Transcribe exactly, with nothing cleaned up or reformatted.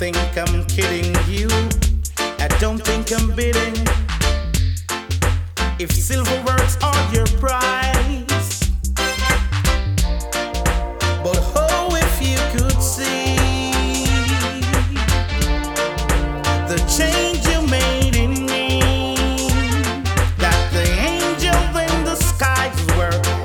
think I'm kidding you. I don't think I'm bidding. If silver works are your prize,